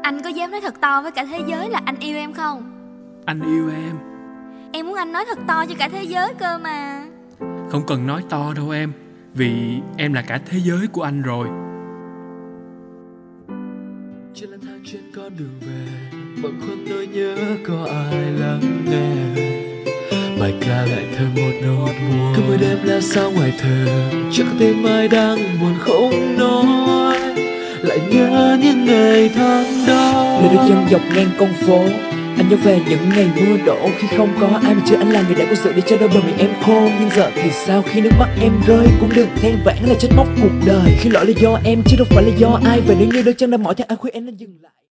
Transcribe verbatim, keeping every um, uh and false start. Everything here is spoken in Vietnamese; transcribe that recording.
Anh có dám nói thật to với cả thế giới là anh yêu em không? Anh yêu em. Em muốn anh nói thật to cho cả thế giới cơ mà. Không cần nói to đâu em, vì em là cả thế giới của anh rồi. Trên lang thang trên con đường về, bâng khuâng nỗi nhớ có ai lắng nghe. Bài ca lại thêm một nốt buồn, cứ mỗi đêm leo sao ngoài thềm, chẳng có thêm ai đang buồn không nói, lại nhớ những ngày tháng đó. Nơi đôi chân dọc ngang con phố, anh nhớ về những ngày mưa đổ, khi không có ai mà chưa anh là người đã có sự để cho đôi bờ miệng em khô. Nhưng giờ thì sao khi nước mắt em rơi, cũng đừng than vãn là trách móc cuộc đời, khi lỗi là do em chứ đâu phải là do ai. Và nếu như đôi chân đã mỏi thì anh khuyên em nên dừng lại.